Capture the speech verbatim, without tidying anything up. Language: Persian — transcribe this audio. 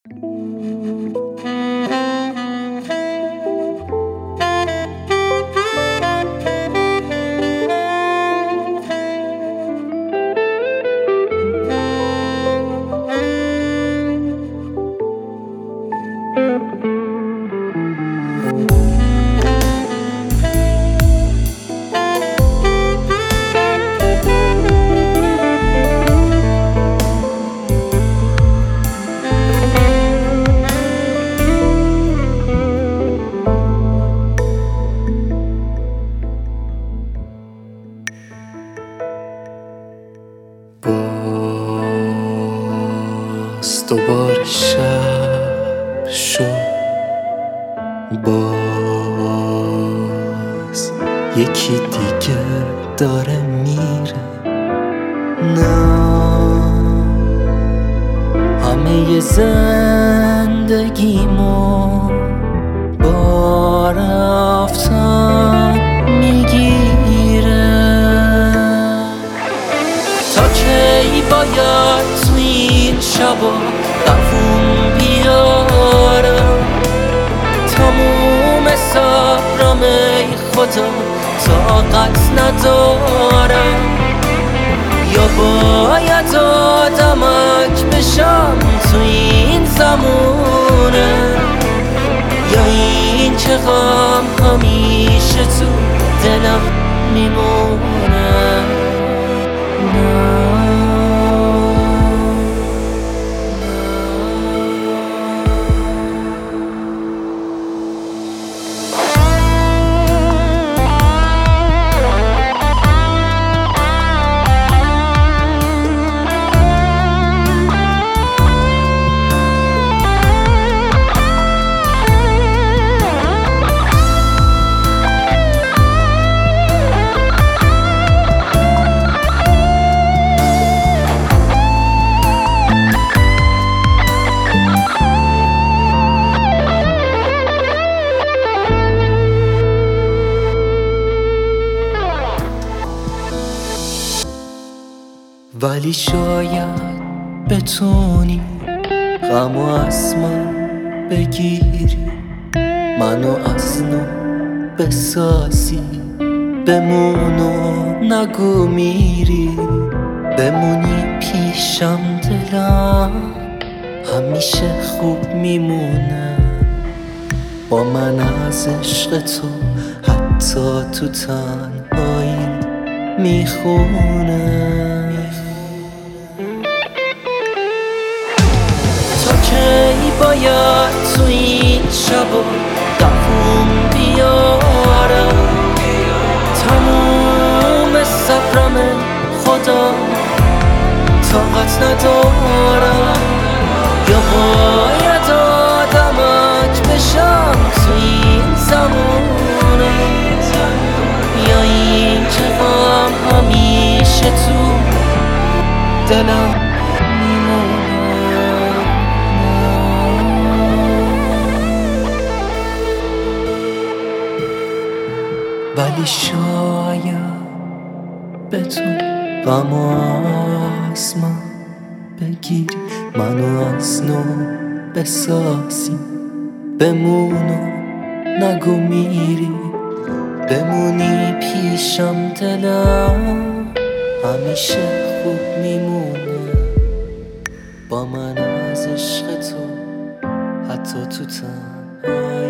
باز دوباره شب شد، باز یکی دیگه داره میره. نه همه زندگیمو با رفتن میگیره. تا کی باید تو این شبا دووم بیارم؟ تموم صبرم ای خدا طاقت ندارم. یا باید آدمک بشم تو این زمونه، یا این که غم همیشه تو دلم میمونه. ولی شاید بتونی غمو از من بگیری، منو از نو بسازی، بمونو نگو میری. بمونی پیشم دلم همیشه خوب میمونه، با من از عشق تو حتی تو تنهایی میخونه. کی باید تو این شبا دووم بیارم؟ تموم صبرم خدا طاقت ندارم. یا باید آدمک بشم تو این زمونه، یا این که غم همیشه تو دلم میمونه. ولی شاید بتونی غمو از من بگیری، منو از نو بسازی، بمونو نگو میری. بمونی پیشم دلم همیشه خوب میمونه، با من از عشق تو حتی تو تنهایی